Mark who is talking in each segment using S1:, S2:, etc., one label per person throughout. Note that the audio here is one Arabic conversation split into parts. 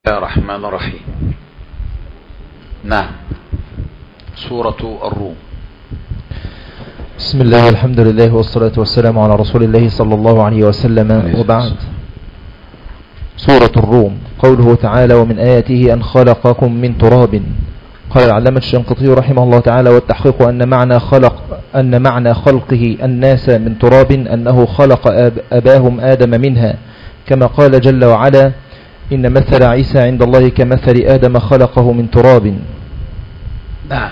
S1: الرحمن الرحيم. نعم، سورة الروم.
S2: بسم الله والحمد لله والصلاة والسلام على رسول الله صلى الله عليه وسلم، وبعد. سورة الروم، قوله تعالى: ومن آياته أن خلقكم من تراب. قال العلامة الشنقيطي رحمه الله تعالى: والتحقيق أن معنى خلقه الناس من تراب أنه خلق أباهم آدم منها، كما قال جل وعلا: إن مثل عيسى عند الله كمثل آدم خلقه من تراب.
S1: نعم.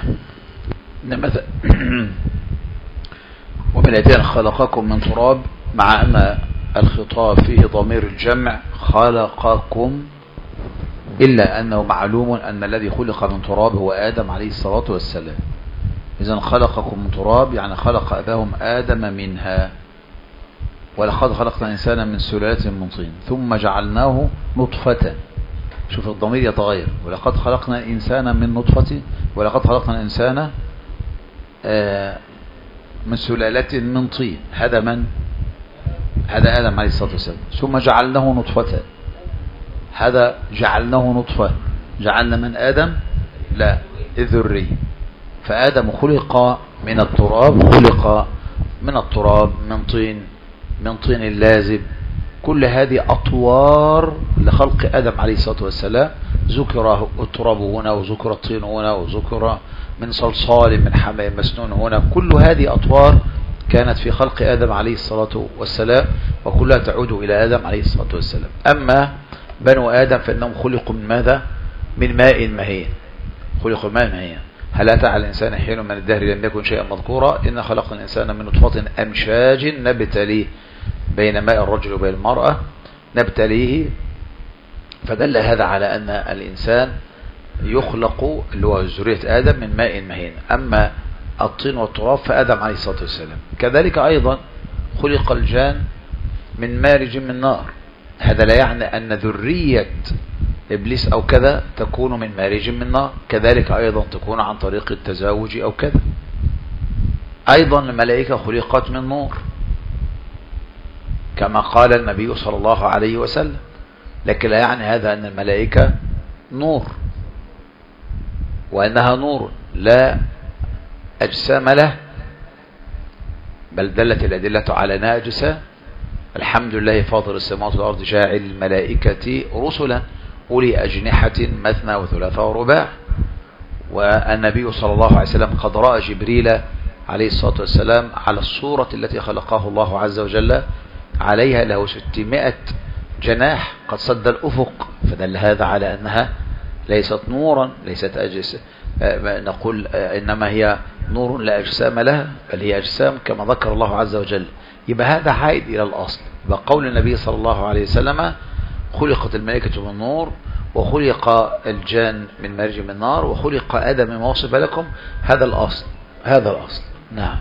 S1: ومن آياته خلقكم من تراب، مع أن الخطاب فيه ضمير الجمع خلقكم، إلا أنه معلوم أن الذي خلق من تراب هو آدم عليه الصلاة والسلام. إذن خلقكم من تراب يعني خلق أباهم آدم منها. ولقد خلقنا الإنسان من سلالة من طين ثم جعلناه نطفة. شوف الضمير يتغير، ولقد خلقنا الإنسان من نطفة، ولقد خلقنا الإنسان من سلالة من طين. هذا من؟ هذا آدم عليه الصلاة والسلام. ثم جعلناه نطفة، هذا جعلناه نطفة. جعلنا من آدم؟ لا، الذري. فآدم خلق من التراب، خلق من التراب، من طين اللازب. كل هذه أطوار لخلق آدم عليه الصلاة والسلام. ذكر التراب هنا، وذكر الطين هنا، وذكر من صلصال من حمأ مسنون هنا. كل هذه أطوار كانت في خلق آدم عليه الصلاة والسلام، وكلها تعود إلى آدم عليه الصلاة والسلام. أما بنو آدم فإنهم خلقوا من ماذا؟ من ماء مهين. خلقوا من ماء مهين. هل أتى على الإنسان حين من الدهر لم يكن شيئا مذكورا؟ إن خلقنا الإنسان من نطفة أمشاج نبتليه، بين ماء الرجل وبين المرأة نبتليه. فدل هذا على أن الإنسان يخلق، اللي هو ذرية آدم، من ماء مهين. أما الطين والتراب فآدم عليه الصلاة والسلام. كذلك أيضا خلق الجان من مارج من نار. هذا لا يعني أن ذرية إبليس أو كذا تكون من مارج من نار، كذلك أيضا تكون عن طريق التزاوج أو كذا. أيضا الملائكة خلقت من نور، كما قال النبي صلى الله عليه وسلم. لكن لا يعني هذا أن الملائكة نور، وأنها نور لا أجسام له، بل دلت الأدلة على أنها أجسام. الحمد لله فاطر السماوات والأرض جاعل الملائكة رسلا أولي أجنحة مثنى وثلاث ورباع. والنبي صلى الله عليه وسلم قد رأى جبريل عليه الصلاة والسلام على الصورة التي خلقه الله عز وجل عليها، له 600 جناح قد سد الأفق. فدل هذا على أنها ليست نورا، ليست أجسام، نقول إنما هي نور لا أجسام لها، بل هي أجسام كما ذكر الله عز وجل. يبقى هذا عائد إلى الأصل. بقول النبي صلى الله عليه وسلم: خلقت الملائكة من نور، وخلق الجان من مارج من نار، وخلق آدم مما وصف لكم. هذا الأصل، هذا الأصل. نعم.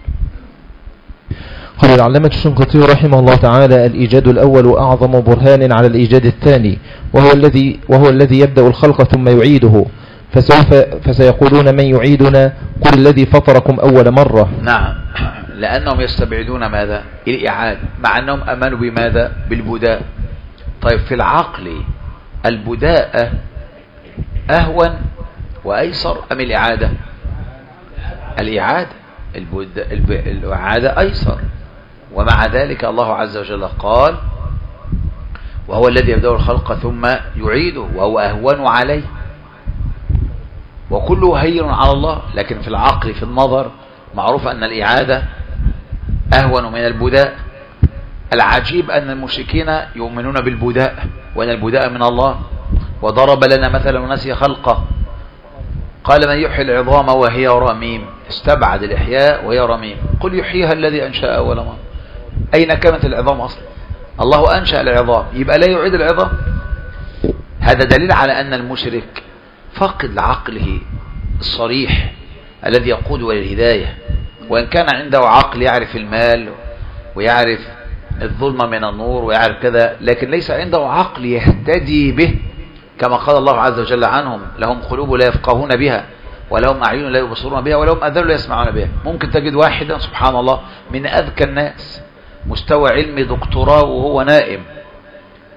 S2: قال العلامة الشنقيطي رحمه الله تعالى: الإيجاد الأول أعظم برهان على الإيجاد الثاني، وهو الذي يبدأ الخلق ثم يعيده. فسيقولون: من يعيدنا؟ قل الذي فطركم أول مرة.
S1: نعم، لأنهم يستبعدون ماذا؟ الإعادة، مع أنهم أمنوا بماذا؟ بالبداء. طيب، في العقل البداء أهون وأيسر أم الإعادة؟ الإعادة، الإعادة أيسر. ومع ذلك الله عز وجل قال: وهو الذي يبدأ الخلق ثم يعيده وهو أهون عليه. وكله هين على الله، لكن في العقل في النظر معروف أن الإعادة أهون من البداء. العجيب أن المشركين يؤمنون بالبداء، وأن البداء من الله. وضرب لنا مثلا ونسي خلقه، قال: من يحيي العظام وهي رميم. استبعد الإحياء وهي رميم. قل يحييها الذي أنشأ أول مرة. أين كانت العظام أصلا؟ الله أنشأ العظام، يبقى لا يعيد العظام. هذا دليل على أن المشرك فقد عقله الصريح الذي يقود إلى الهداية. وإن كان عنده عقل يعرف المال ويعرف الظلم من النور ويعرف كذا، لكن ليس عنده عقل يهتدي به، كما قال الله عز وجل عنهم: لهم قلوب لا يفقهون بها، ولهم أعين لا يبصرون بها، ولهم آذان لا يسمعون بها. ممكن تجد واحدا سبحان الله من أذكى الناس، مستوى علمي دكتوراه وهو نائم،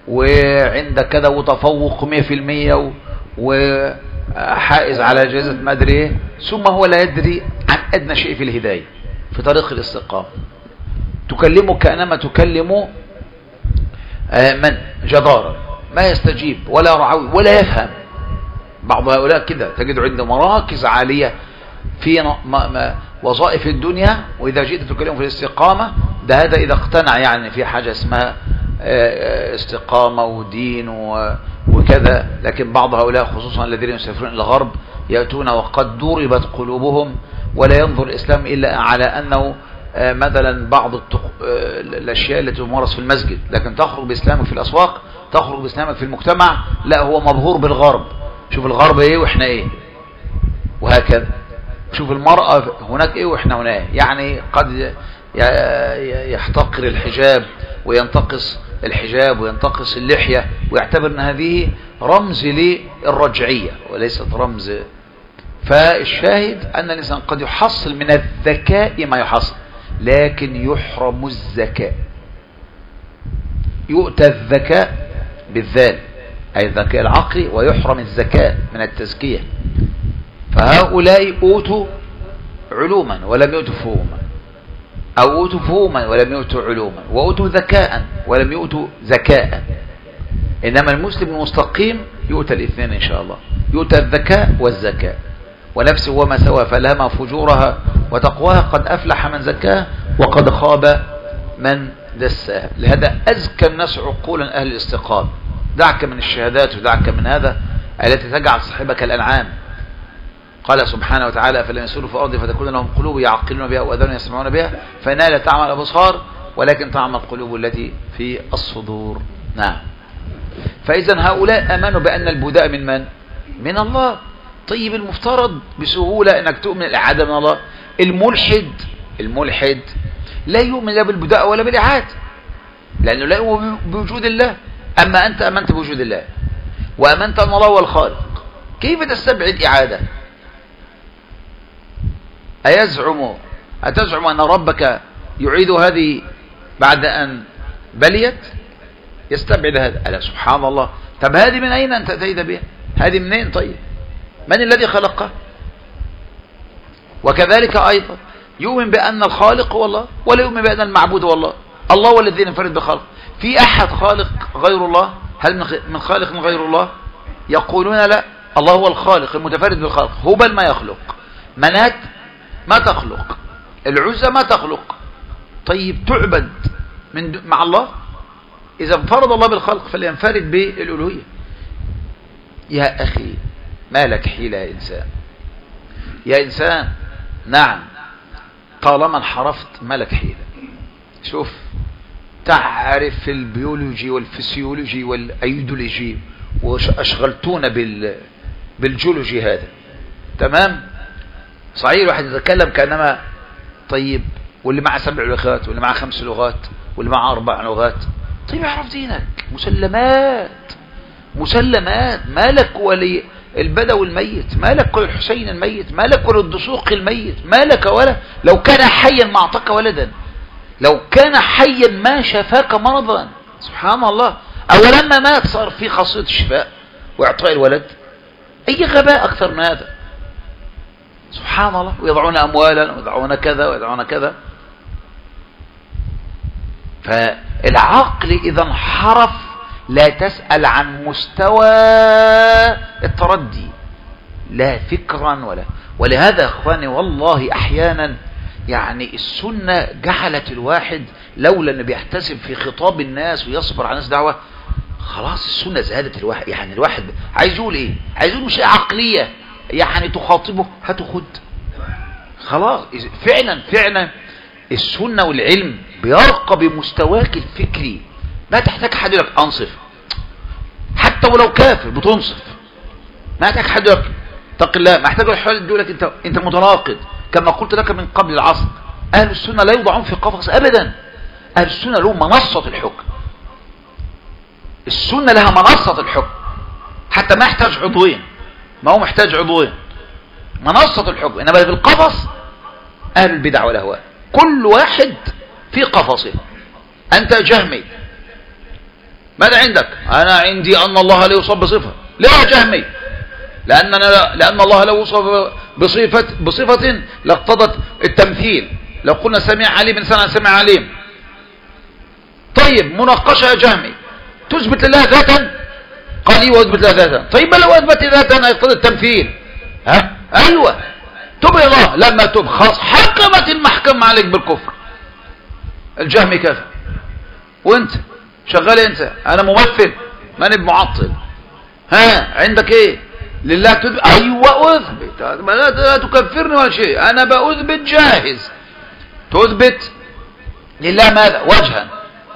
S1: وعند كذا وتفوق 100% وحائز على جائزة ما ادري ايه، ثم هو لا يدري عن ادنى شيء في الهداية في طريق الاستقامة. تكلمه كأنما تكلم من جدارا، ما يستجيب ولا رعوي ولا يفهم. بعض هؤلاء كده تجد عنده مراكز عالية في وظائف الدنيا، وإذا جئت تكلمه في الاستقامة ده هذا إذا اقتنع يعني في حاجة اسمها استقامة ودين وكذا. لكن بعض هؤلاء خصوصا الذين يسافرون إلى الغرب يأتون وقد ضربت قلوبهم، ولا ينظر الإسلام إلا على أنه مثلا بعض الأشياء التي تمارس في المسجد، لكن تخرج بإسلامك في الأسواق، تخرج بإسلامك في المجتمع، لا هو مبهور بالغرب. شوف الغرب ايه واحنا ايه، وهكذا. شوف المرأة هناك ايه واحنا هناك. يعني قد يحتقر الحجاب وينتقص الحجاب وينتقص اللحية ويعتبر ان هذه رمز للرجعية وليست رمز. فالشاهد ان الانسان قد يحصل من الذكاء ما يحصل، لكن يحرم الذكاء. يؤتى الذكاء بالذال أي الذكاء العقلي، ويحرم الذكاء من التزكية. فهؤلاء أوتوا علوما ولم يؤتوا فهوما، أو أوتوا فهوما ولم يؤتوا علوما، وأوتوا ذكاء ولم يؤتوا ذكاء. إنما المسلم المستقيم يؤتى الاثنين إن شاء الله، يؤتى الذكاء والزكاة. ونفس وما سوى فألهمها فجورها وتقواها، قد أفلح من زكاها وقد خاب من دساها. لهذا أزكى الناس عقولا أهل الاستقامة. دعك من الشهادات ودعك من هذا التي تجعل صاحبك الأنعام. قال سبحانه وتعالى فلن يسيروا في الأرض فتكون لهم قلوب يعقلون بها وأذان يسمعون بها فإنها لا تعمل الأبصار ولكن تعمل القلوب التي في الصدور. نعم. فإذا هؤلاء أمنوا بأن البداء من من؟ من الله. طيب المفترض بسهولة أنك تؤمن الإعادة من الله. الملحد لا يؤمن لا بالبداء ولا بالإعادة، لأنه لا يؤمن بوجود الله. أما أنت أمنت بوجود الله وأمنت أن الله هو الخالق، كيف تستبعد إعادة؟ أتزعم أن ربك يعيد هذه بعد أن بليت؟ يستبعد هذا. ألا سبحان الله. طب هذه من أين أنت أتيت بها؟ هذه منين؟ طيب من الذي خلقها؟ وكذلك أيضا يؤمن بأن الخالق هو الله ولا يؤمن بأن المعبود هو الله. الله هو الذي ينفرد بخلق. في أحد خالق غير الله؟ هل من خالق غير الله؟ يقولون لا، الله هو الخالق المتفرد بالخلق. هبل ما يخلق، منات ما تخلق، العزى ما تخلق. طيب تعبد مع الله؟ إذا انفرد الله بالخلق فلينفرد بالألوهية. يا أخي ما لك حيلة يا إنسان، يا إنسان. نعم طالما انحرفت ما لك حيلة. شوف تعرف البيولوجي والفسيولوجي والأيديولوجي وأشغلتونا بالجيولوجي هذا. تمام صحيح. الواحد يتكلم كأنما طيب واللي معه 7 لغات واللي معه 5 لغات واللي معه 4 لغات، طيب يعرف دينك. مسلمات. مالك ولي البدوي الميت، مالك وللحسين الميت، مالك وللدسوق الميت، مالك ولا لو كان حيا ما أعطاك ولدا، لو كان حيا ما شفاك مرضا. سبحان الله. أولما مات صار في خاصية الشفاء وإعطاء الولد. أي غباء أكثر من هذا؟ سبحان الله. ويضعون أموالا ويضعون كذا ويضعون كذا. فالعقل إذا انحرف لا تسأل عن مستوى التردي لا فكرا ولا. ولهذا أخواني والله أحيانا يعني السنة جعلت الواحد لولا أنه بيحتسب في خطاب الناس ويصبر على الناس دعوة، خلاص السنة زادت الواحد. يعني الواحد عايز يقول ايه؟ عايز يقول مش عقلية يعني تخاطبه هتخد. خلاص فعلا السنة والعلم بيرقى بمستواك الفكري. ما تحتاج حد يقول لك انصف، حتى ولو كافر بتنصف. ما تحتاج حد يقول لك اتق الله، ما يحتاج حد يقول لك انت متناقض. كما قلت لك من قبل العصر اهل السنة لا يوضعون في قفص ابدا. اهل السنة لهم منصة الحكم. السنة لها منصة الحكم، حتى ما يحتاج عضوين، ما هو محتاج عضوين، منصة الحكم. انما في القفص اهل البدع والاهواء، كل واحد في قفصه. انت جهمي ماذا عندك؟ أنا عندي أن الله لا يوصف بصفة. لا جهمي، لأن الله لو وصف بصفة لاقتضت التمثيل. لو قلنا سميع عليم إنسان سميع عليم. طيب مناقشة يا جهمي، تثبت لله ذاتا؟ قال لي وأثبت لله ذاتا. طيب لو أثبت ذاتا يقتضي التمثيل. ها؟ أيوة، تب الله. لما تب خلاص حكمت المحكمة عليك بالكفر. الجهمي كافر، وانت شغال انت، انا ممثل ماني بمعطل. ها عندك ايه؟ لله تثبت. ايوه اثبت، لا تكفرني ولا شيء، انا باثبت جاهز. تثبت لله ماذا؟ وجها.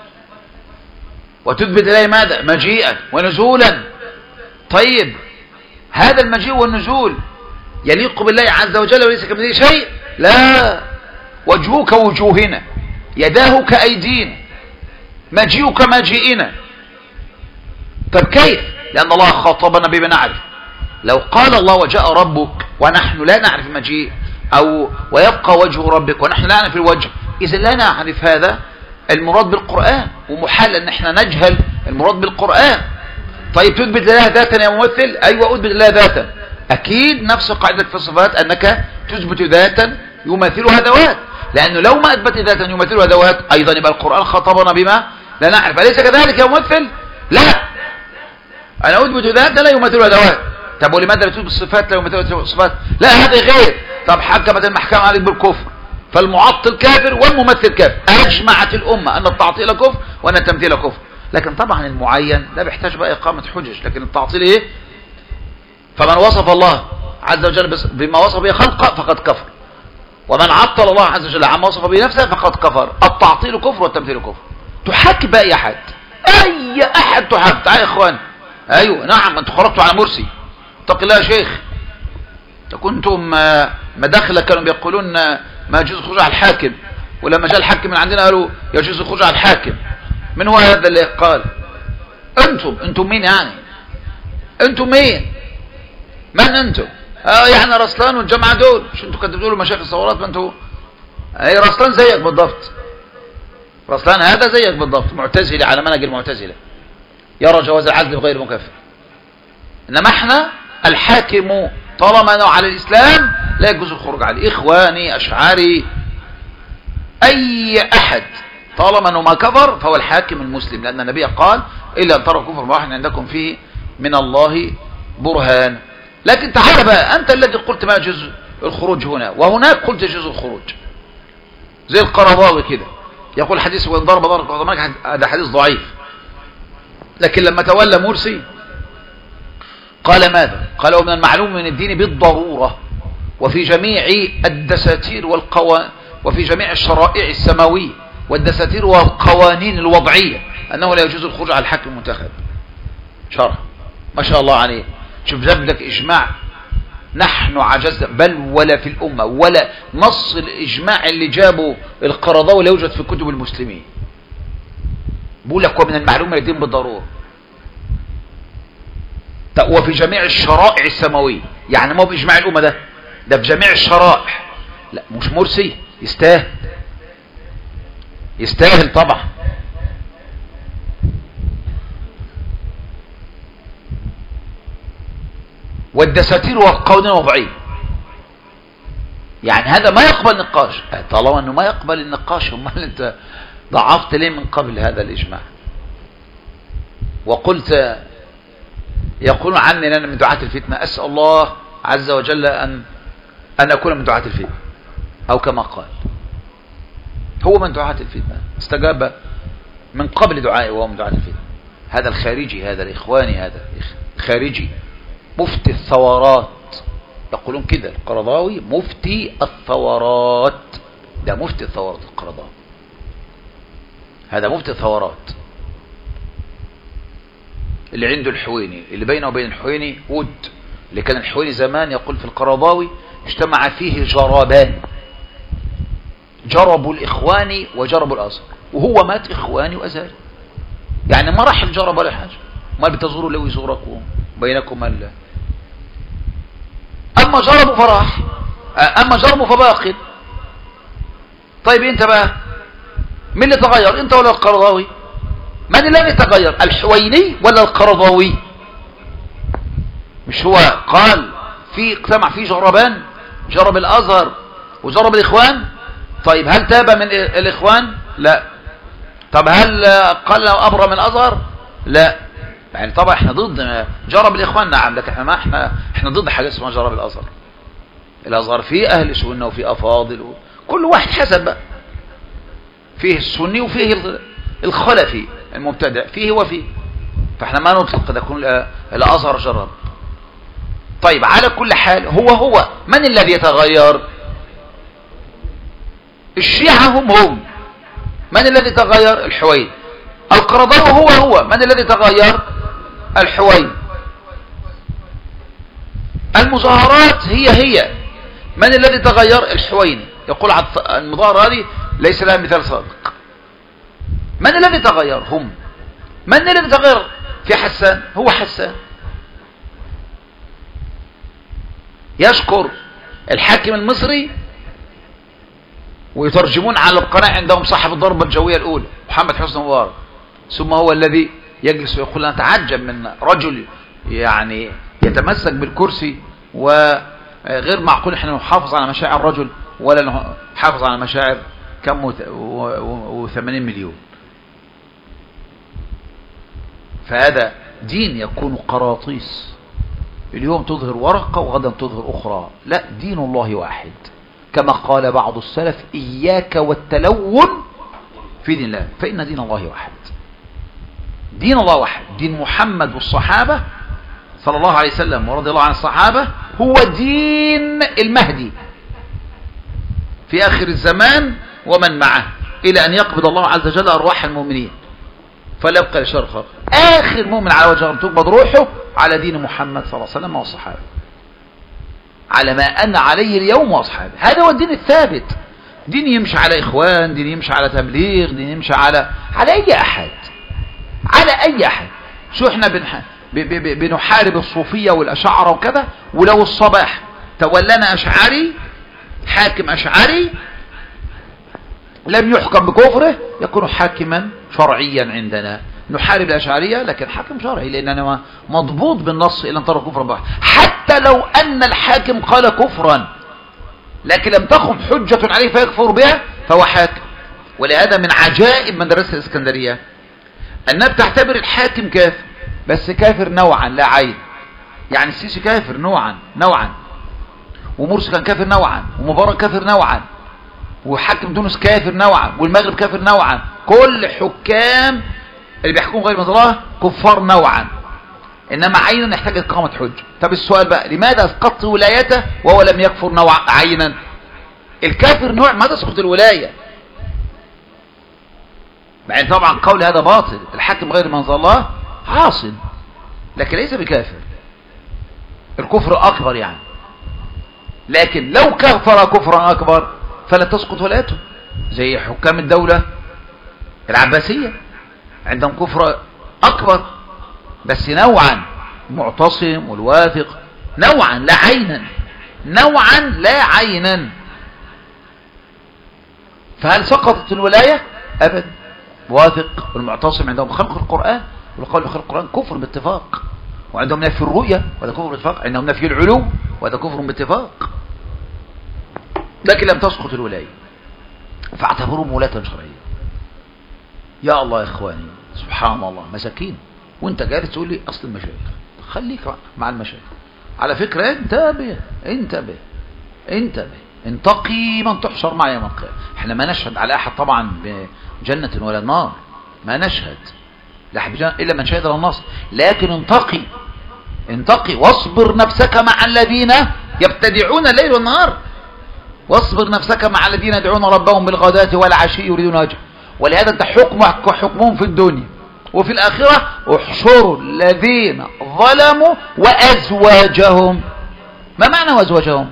S1: وتثبت اليه ماذا؟ مجيئا ونزولا. طيب هذا المجيء والنزول يليق بالله عز وجل وليس كمثله شيء؟ لا. وجهه كوجوهنا، يداه كأيدينا، مجيئك مجيئنا. طب كيف؟ لأن الله خاطبنا بما نعرف. لو قال الله وجاء ربك ونحن لا نعرف المجيء، أو ويبقى وجه ربك ونحن لا نعرف الوجه، إذا لا نعرف هذا المراد بالقرآن، ومحال أن احنا نجهل المراد بالقرآن. طيب تثبت لله ذاتا يا ممثل؟ أيوة أثبت لله ذاتا. أكيد نفس قاعدة في الصفات أنك تثبت ذاتا يمثلها ذوات، لأنه لو ما أثبت ذاتا يمثلها ذوات أيضا يبقى القرآن خاطبنا بما لا نعرف. أليس كذلك يا ممثل؟ لا، أنا أثبت ذاتا لا يمثلها ذوات. طب ولماذا لا تثبت الصفات لا يمثلها الصفات؟ لا هذا غير. طب حكمت المحكمة عليك بالكفر، فالمعطل كافر والممثل كافر. أجمعت الأمة أن التعطيل كفر وأن التمثيل كفر. لكن طبعا المعين لا بيحتاج بقى إقامة حجج، لكن التعطيل إيه؟ فمن وصف الله عز وجل بما وصف به خلقه فقد كفر، ومن عطل الله عز وجل عما وصف به نفسه فقد كفر. التعطيل كفر والتمثيل كفر. تحاكي بأي أحد، أي أحد تحاكي. تعال يا إخوان، أيوة نعم، أنتم خرجتوا على مرسي، اتق الله يا شيخ. كنتم مداخلة كانوا بيقولون ما يجوز الخروج على الحاكم، ولما جاء الحاكم من عندنا قالوا يجوز الخروج على الحاكم. من هو هذا اللي قال؟ أنتم مين يعني؟ أنتم مين؟ من أنتم؟ يعني رسلان والجماعة دول، مش أنتم كنتوا بتقولوا مشايخ الثورات؟ ما أنتوا أي رسلان زيك بالضبط. رسلان هذا زيك بالضبط، معتزلي على منهج المعتزلة، يرى جواز العزل بغير مكافئ. إنما احنا الحاكم طالما أنه على الإسلام لا يجوز الخروج عليه. إخواني أشعاري أي أحد طالما أنه ما كفر فهو الحاكم المسلم، لأن النبي قال إلا أن تروا كفر واحد عندكم فيه من الله برهان. لكن تعال بقى، أنت الذي قلت ما يجوز الخروج هنا، وهناك قلت يجوز الخروج. زي القرضاوي كده يقول حديث وإن ضرب ضرب، هذا حديث ضعيف. لكن لما تولى مرسي قال ماذا؟ قال ومن المعلوم من الدين بالضرورة وفي جميع الدساتير وفي جميع الشرائع السماوية والدساتير والقوانين الوضعية أنه لا يجوز الخروج على الحاكم المنتخب. شرح ما شاء الله عليه. شوف جاب لك إجماع نحن عجزنا، بل ولا في الأمة ولا نص الإجماع اللي جابه القرضاوي لا يوجد في كتب المسلمين. بقول لك ومن المعلوم من الدين بالضرورة وفي جميع الشرائع السماوية، يعني ما هو بإجماع الأمة ده في جميع الشرائع. لا مش مرسي، يستاهل طبعا. والدساتير والقوانين الوضعية، يعني هذا ما يقبل نقاش. طالما انه ما يقبل النقاش، امال انت ضعفت ليه من قبل هذا الإجماع؟ وقلت يقول عني أنا من دعاة الفتنة، أسأل الله عز وجل أن أكون من دعاة الفتنة، أو كما قال هو من دعاة الفتنة، استجاب من قبل دعائه وهو من دعاة الفتنة. هذا الخارجي، هذا الإخواني، هذا الخارجي مفتي الثورات، يقولون كده القرضاوي مفتي الثورات. ده مفتي الثورات القرضاوي، هذا مفتي الثورات اللي عنده الحويني، اللي بينه وبين الحويني ود، اللي كان الحويني زمان يقول في القرضاوي اجتمع فيه جربان، جربوا الإخواني وجربوا الأزهر، وهو مات إخواني وأزهري، يعني ما راح الجرب ولا حاجة، ما بتزوروا لو يزوركم بينكم الله. أما جربوا فراح، أما جربوا فباقل. طيب انت بقى مين اللي تغير، انت ولا القرضاوي؟ من الذي تغير؟ الحويني ولا القرضاوي؟ مش هو قال في اجتمع فيه جربان، جرب الازهر وجرب الاخوان؟ طيب هل تاب من الاخوان؟ لا. طب هل قال له ابرى من الازهر؟ لا. يعني طبعا احنا ضد جرب الاخوان، نعم، لكن احنا ضد حاجه اسمها جرب الازهر. الازهر فيه اهل سنه وفيه افاضل، كل واحد حسب بقى، فيه السني وفيه الخلفي المبتدع، فيه وفيه، فاحنا ما نطلق ده كل الازهر جرب. طيب على كل حال هو من الذي يتغير؟ الشيعة هم من الذي تغير؟ الحويني. القرضاوي هو من الذي تغير؟ الحويني. المظاهرات هي من الذي تغير؟ الحويني. يقول المظاهرة هذه ليس لها مثال سابق. من الذي تغير؟ هم. من الذي تغير في حسان؟ هو حسان. يشكر الحاكم المصري ويترجمون على القناة عندهم صاحب الضربة الجوية الأولى محمد حسني مبارك، ثم هو الذي يجلس ويقول أنا أتعجب من رجل يعني يتمسك بالكرسي، وغير معقول احنا نحافظ على مشاعر رجل ولا نحافظ على مشاعر كم 80 مليون. فهذا دين يكون قراطيس، اليوم تظهر ورقة وغدا تظهر أخرى. لا، دين الله واحد، كما قال بعض السلف إياك والتلون في دين الله، فإن دين الله واحد. دين الله واحد، دين محمد والصحابة صلى الله عليه وسلم ورضي الله عن الصحابة هو دين المهدي في آخر الزمان ومن معه، إلى أن يقبض الله عز وجل أرواح المؤمنين فلا يبقى لشر خلق. آخر مؤمن على وجه الأرض تقبض روحه على دين محمد صلى الله عليه وسلم والصحابة، على ما أنا عليه اليوم وأصحابه. هذا هو الدين الثابت، دين يمشي على إخوان، دين يمشي على تبليغ، دين يمشي على أي أحد، على أي أحد. شو احنا بنحارب الصوفية والأشاعرة وكذا، ولو الصباح تولنا أشعري حاكم أشعري لم يحكم بكفره يكون حاكما شرعيا عندنا. نحارب الأشعرية لكن حاكم شرعي، لأننا مضبوط بالنص إلى أن ترى كفرا بحت. حتى لو أن الحاكم قال كفرا لكن لم تقم حجة عليه فيكفر بها فهو حاكم. ولهذا من عجائب مدرسة الإسكندرية أنها بتعتبر الحاكم كافر، بس كافر نوعا لا عين. يعني السيسي كافر نوعا، ومرسي كان كافر نوعا، ومبارك كافر نوعا، وحاكم تونس كافر نوعا، والمغرب كافر نوعا. كل حكام اللي بيحكموا غير من الله كفار نوعا، انما عينا يحتاج اقامه حجه. طب السؤال بقى، لماذا اسقطت ولايته وهو لم يكفر نوع عينا؟ الكافر نوع ما تسقط الولايه، مع ان طبعا قول هذا باطل. الحاكم غير من الله عاصم لكن ليس بكافر، الكفر اكبر يعني، لكن لو كفر كفرا اكبر فلا تسقط ولايته، زي حكام الدوله العباسيه عندهم كفر اكبر بس نوعا، معتصم والواثق نوعا لا عينا، نوعا لا عينا. فهل سقطت الولاية؟ ابدا. واثق والمعتصم عندهم خلق القرآن، والقول بخلق القرآن كفر باتفاق، وعندهم نفي الرؤية وهذا كفر باتفاق، عندهم نفي العلو وهذا كفر باتفاق، لكن لم تسقط الولاية فاعتبروهم ولاة شرعية. يا الله يا اخواني، سبحان الله، مساكين. وانت جالس تقول لي اصل المشايخ، خليك مع المشايخ. على فكرة انتبه انتقي من تحشر معي يوم القيامة. احنا ما نشهد على احد طبعا بجنة ولا نار، ما نشهد الا من شهد للنصر، لكن انتقي واصبر نفسك مع الذين يبتدعون الليل والنهار، واصبر نفسك مع الذين يدعون ربهم بالغداة والعشي يريدون وجهه. ولهذا انت حكمهم في الدنيا وفي الآخرة احشروا الذين ظلموا وأزواجهم. ما معنى وأزواجهم؟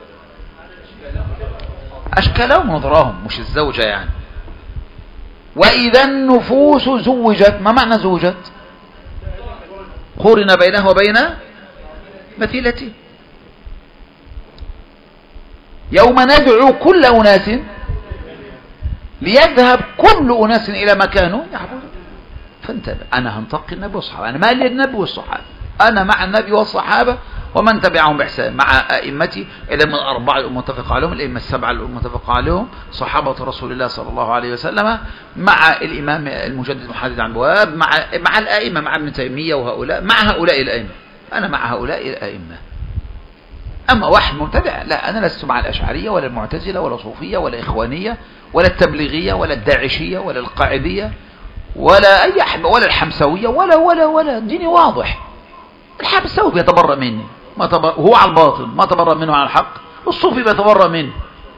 S1: أشكالهم ونظرهم، مش الزوجة يعني. وإذا النفوس زوجت، ما معنى زوجت؟ قورن بينه وبين مثيلته. يوم ندعو كل أناس ليذهب كل أناس إلى مكانه يعبدون. فانتبه. أنا هنتقي النبي والصحابة، أنا مالي النبي والصحابة، أنا مع النبي والصحابة ومن تبعهم بإحسان، مع أئمتي الأئمة الأربعة المتفق عليهم، الأئمة السبعة المتفق عليهم، صحابة رسول الله صلى الله عليه وسلم، مع الإمام المجدد محمد عن بواب، مع الأئمة، مع ابن تيمية وهؤلاء، مع هؤلاء الأئمة، أنا مع هؤلاء الأئمة. أما واحد مبتدع لا، أنا لست مع الأشعرية ولا المعتزلة ولا صوفية ولا إخوانية ولا التبليغية ولا الداعشية ولا القاعدية ولا أي أحد ولا الحمسوية ولا ديني واضح. الحمسوي بيتبرأ مني هو على الباطل، ما تبرأ منه على الحق. الصوفي بيتبرأ منه،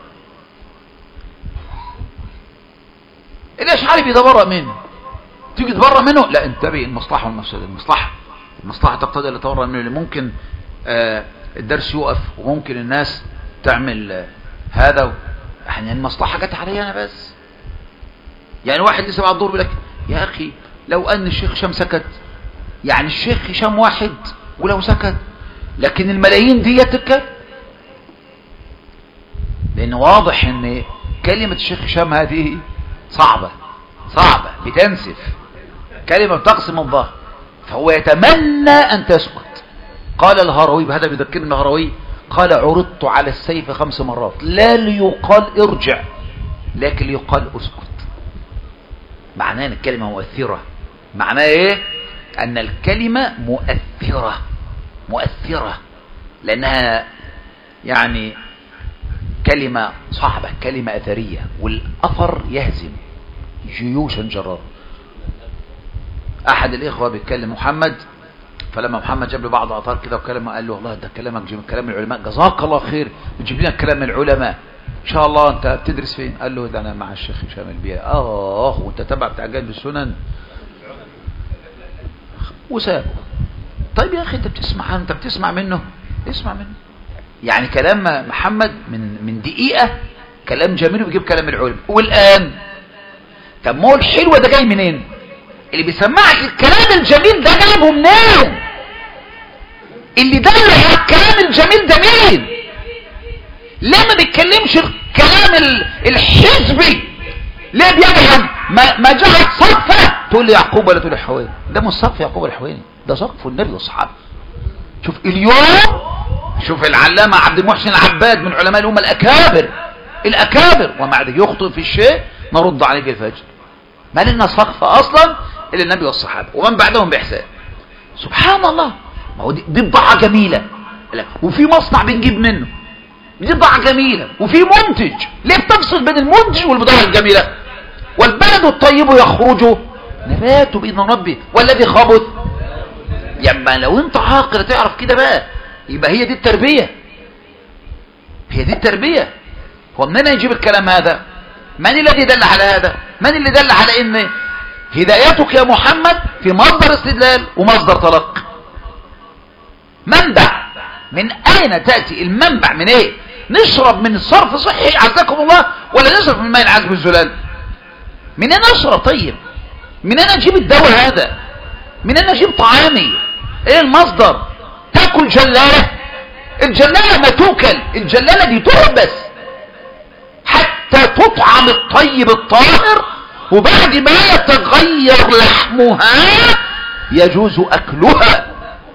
S1: الأشعري بيتبرأ منه. تيجي تبرأ منه لا، انتبه، المصلحة والمفسدة. المصلحة تقتضي اللي تبرأ منه، اللي ممكن الدرس يقف وممكن الناس تعمل هذا. يعني المصلحة جت علي أنا بس. يعني واحد لسه بعد الدور بيقول لك يا أخي لو أن الشيخ هشام سكت، يعني الشيخ هشام واحد ولو سكت، لكن الملايين دي تتكلم، لأن واضح أن كلمة الشيخ هشام هذه صعبة بتنسف، كلمة بتقسم الظهر، فهو يتمنى أن تسكت. قال الهروي، بهذا بيذكرني الهروي، قال عرضت على السيف 5 مرات لا ليقال ارجع، لكن ليقال اسكت. معناه ان الكلمة مؤثرة. معناه ايه؟ ان الكلمة مؤثرة لانها يعني كلمة صعبة، كلمة اثرية، والاثر يهزم جيوشا جرارا. احد الاخوة بيتكلم محمد، فلما محمد جاب له بعض اثار كده وكلمه، قال له والله ده كلامك كلام العلماء، جزاك الله خير بتجيب لنا كلام العلماء، ان شاء الله انت بتدرس فين؟ قال له ده انا مع الشيخ هشام البيع. وانت تبع بتاع جانب السنن وسابه. طيب يا اخي انت بتسمع منه، اسمع منه. يعني كلام محمد من دقيقه كلام جميل وبيجيب كلام العلماء. والان طب ما هو الحلو ده جاي منين؟ اللي بيسمعك الكلام الجميل ده جايبه منين؟ اللي دل على الكلام الجميل ده مين؟ ليه ما بيتكلمش الكلام الحزبي؟ ليه بيجعل ما جعل صفه؟ تقول لي يعقوب ولا تقول لي حويني؟ ده مش صف يعقوب الحويني، ده صف النبي والصحابه. شوف اليوم، شوف العلامه عبد المحسن العباد من علماء الامه الاكابر، ومع ذلك يخطئ في الشيء نرد عليه في الفجر. ما لنا صف اصلا الا النبي والصحابه ومن بعدهم باحسان. سبحان الله. ما هو دي بضاعه جميله، وفي مصنع بنجيب منه، دي بضاعه جميله، وفي منتج. ليه بتفصل بين المنتج والبضاعه الجميله؟ والبلد الطيب يخرج نباته باذن ربه والذي خبث. يعني لو انت عاقل تعرف كده بقى، يبقى هي دي التربيه. هو منين يجيب الكلام هذا؟ من الذي دل على هذا؟ من اللي دل على ان هدايتك يا محمد في مصدر استدلال ومصدر تلقي؟ منبع. من اين تأتي المنبع؟ من ايه؟ نشرب من صرف صحي عزكم الله، ولا نشرب من ماء العذب الزلال؟ منين نشرب؟ طيب منين اجيب الدواء هذا؟ منين اجيب طعامي؟ ايه المصدر؟ تاكل جلالة؟ الجلالة ما توكل، الجلالة دي تحبس حتى تطعم الطيب الطاهر، وبعد ما يتغير لحمها يجوز أكلها.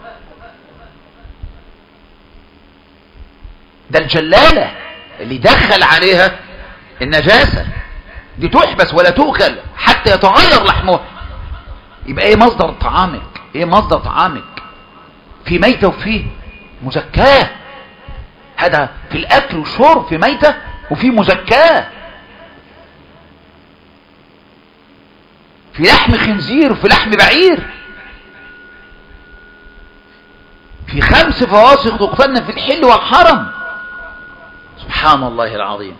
S1: ده الجلالة اللي دخل عليها النجاسة دي تحبس ولا تؤكل حتى يتغير لحمها. يبقى ايه مصدر طعامك؟ ايه مصدر طعامك؟ في ميتة وفيه مزكاة. هذا في الأكل والشرب، في ميتة وفي مزكاة، في لحم خنزير وفي لحم بعير، في 5 فواسق تقتلن في الحل والحرم. سبحان الله العظيم.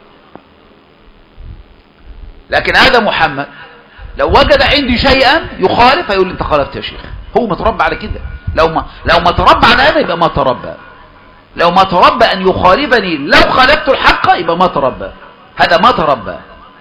S1: لكن هذا محمد لو وجد عندي شيئا يخالف يقول لي انت خالفت يا شيخ. هو متربى على كده. لو ما تربى على هذا يبقى ما تربى. لو ما تربى ان يخالفني لو خالفت الحق يبقى ما تربى. هذا ما تربى.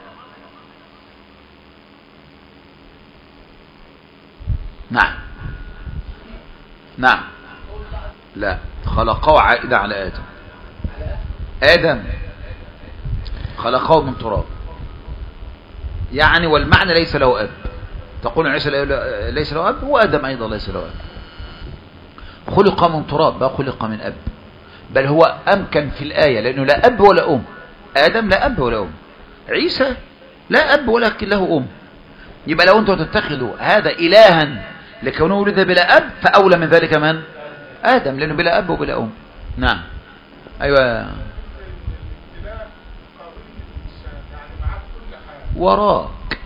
S1: نعم لا، خلقه عائدة على آدم خلقه من تراب، يعني والمعنى ليس له أب. تقول عيسى ليس له أب، وآدم أيضا ليس له أب. خلق من تراب، ما خلق من أب، بل هو أمكن في الآية، لأنه لا أب ولا أم. آدم لا أب ولا أم، عيسى لا أب ولكن له أم. يبقى لو أنتم تتخذوا هذا إلها لكونه ولد بلا أب، فأولى من ذلك من؟ آدم، لأنه بلا أب وبلا أم. نعم. أيوة. وراك.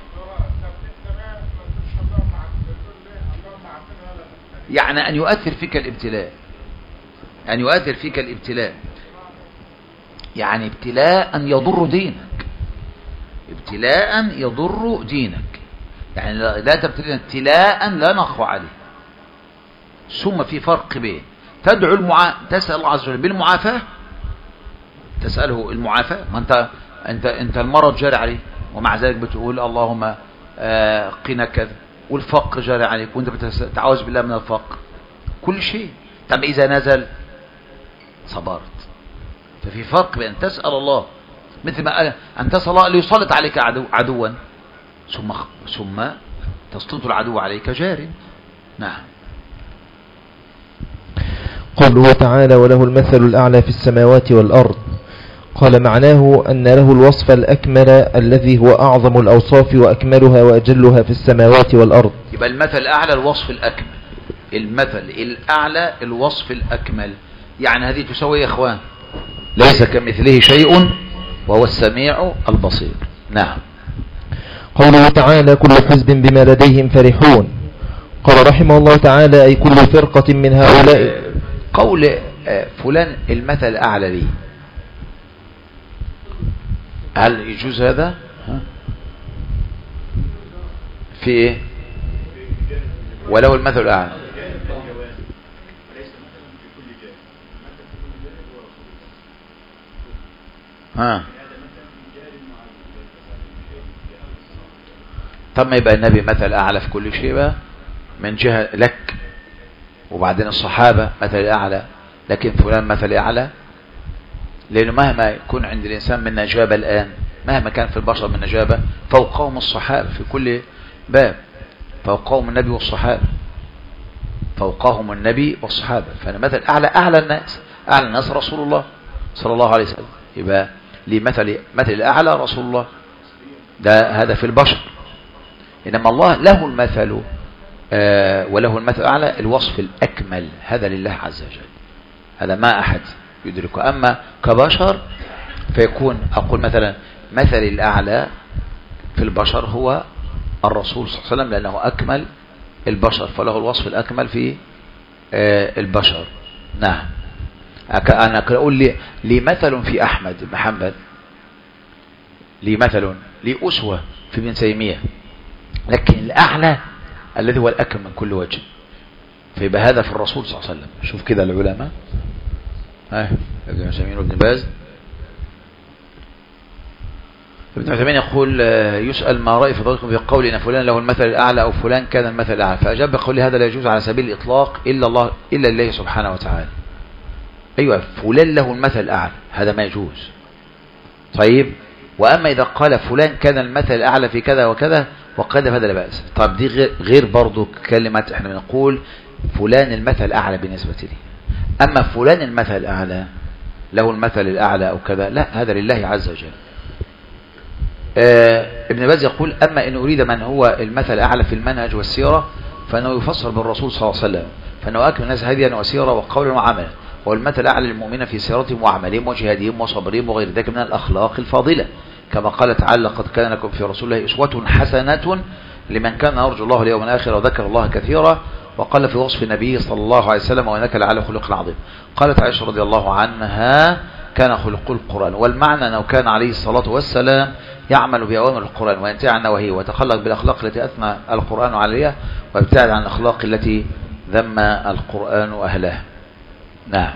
S1: يعني أن يؤثر فيك الابتلاء، أن يؤثر فيك الابتلاء، يعني ابتلاء يضر دينك، ابتلاء يضر دينك. يعني لا تبتلينا ابتلاء لا نخوى عليه. ثم في فرق بين تدعو تسأل الله عز وجل بالمعافاة، تسأله المعافاة، ما انت المرض جاري عليه، ومع ذلك بتقول اللهم قنا كذا، والفقر جاري عليك وانت بتعوذ بالله من الفقر، كل شيء. طب إذا نزل صبرت. ففي فرق بين تسأل الله مثل ما قال أن تسأل الله ليسلط عليك عدوا ثم تسلط العدو عليك جار. نعم.
S2: قوله تعالى وله المثل الأعلى في السماوات والأرض، قال معناه أن له الوصف الأكمل الذي هو أعظم الأوصاف وأكملها وأجلها في السماوات والأرض.
S1: يبقى المثل الأعلى الوصف الأكمل، المثل الأعلى الوصف الأكمل. يعني هذه تسوي يا إخوان ليس كمثله شيء وهو السميع البصير. نعم.
S2: قوله تعالى كل حزب بما لديهم فرحون، قال رحمه الله تعالى أي كل فرقة من هؤلاء.
S1: قول فلان المثل الأعلى لي، هل يجوز هذا؟ في ايه؟ ولو المثل الأعلى. طب ما يبقى النبي مثل أعلى في كل شيء بقى من جهة لك، وبعدين الصحابة مثل أعلى، لكن فلان مثل أعلى، لأنه مهما يكون عند الإنسان من نجابة الآن، مهما كان في البشر من نجابة، فوقهم الصحابة في كل باب، فوقهم النبي والصحابة، فوقهم النبي والصحابة. فأنا مثل أعلى الناس، أعلى الناس رسول الله صلى الله عليه وسلم. يبقى لي مثل الأعلى رسول الله، ده هذا في البشر. إنما الله له المثل وله المثل الأعلى، الوصف الأكمل، هذا لله عز وجل، هذا ما أحد يدركه. أما كبشر فيكون أقول مثلا مثل الأعلى في البشر هو الرسول صلى الله عليه وسلم، لأنه أكمل البشر، فله الوصف الأكمل في البشر. نعم. أنا أقول لي مثل في أحمد بن حنبل، لي مثل، لي أسوة في ابن تيمية، لكن الأعلى الذي هو الأكمل من كل وجه، فيبقى هذا في الرسول صلى الله عليه وسلم. شوف كده العلماء ابن عثيمين وابن باز. ابن عثيمين يقول يسأل ما رأي فضلكم في قول إن فلان له المثل الأعلى أو فلان كان المثل الأعلى، فأجاب بقول هذا لا يجوز على سبيل الإطلاق إلا الله سبحانه وتعالى. أيوة فلان له المثل الأعلى هذا ما يجوز. طيب وأما إذا قال فلان كان المثل الأعلى في كذا وكذا وقد فهذا لا بأس. طب دي غير برضو كلمة احنا بنقول فلان المثل الأعلى بالنسبة لي، أما فلان المثل الأعلى له المثل الأعلى أو كذا، لا، هذا لله عز وجل. ابن باز يقول أما إن أريد من هو المثل الأعلى في المنهج والسيرة فإنه يفسر بالرسول صلى الله عليه وسلم، فإنه أكمل الناس هديا وسيرة وقولا وعملا، هو المثل الأعلى للمؤمنين في سيرتهم وعملهم وجهادهم وصبرهم وغير ذلك من الأخلاق الفاضلة، كما قال تعالى لقد كان لكم في رسول الله أسوة حسنة لمن كان يرجو الله اليوم الآخر وذكر الله كثيرا. وقال في وصف النبي صلى الله عليه وسلم وإنك لعلى خلق عظيم. قالت عائشة رضي الله عنها كان خلق القرآن، والمعنى أنه كان عليه الصلاة والسلام يعمل بأوامر القرآن وينتهي عن نواهيه ويتخلق بالأخلاق التي أثنى القرآن عليها ويبتعد عن الأخلاق التي ذم القرآن أهلها. نعم.